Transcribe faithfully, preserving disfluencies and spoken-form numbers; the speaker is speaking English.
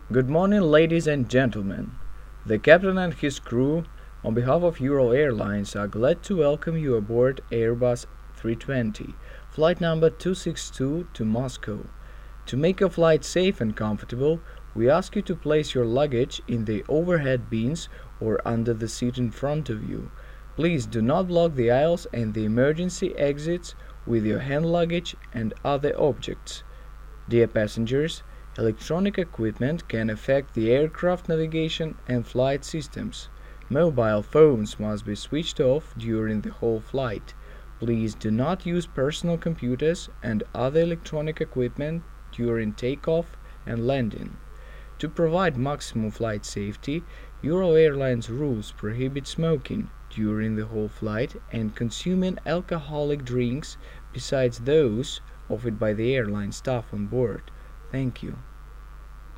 Good morning, ladies and gentlemen. The captain and his crew, on behalf of Ural Airlines, are glad to welcome you aboard Airbus three twenty, flight number two six two to Moscow. To make your flight safe and comfortable, we ask you to place your luggage in the overhead bins or under the seat in front of you. Please do not block the aisles and the emergency exits with your hand luggage and other objects. Dear passengers, electronic equipment can affect the aircraft navigation and flight systems. Mobile phones must be switched off during the whole flight. Please do not use personal computers and other electronic equipment during takeoff and landing. To provide maximum flight safety, Ural Airlines rules prohibit smoking during the whole flight and consuming alcoholic drinks besides those offered by the airline staff on board. Thank you.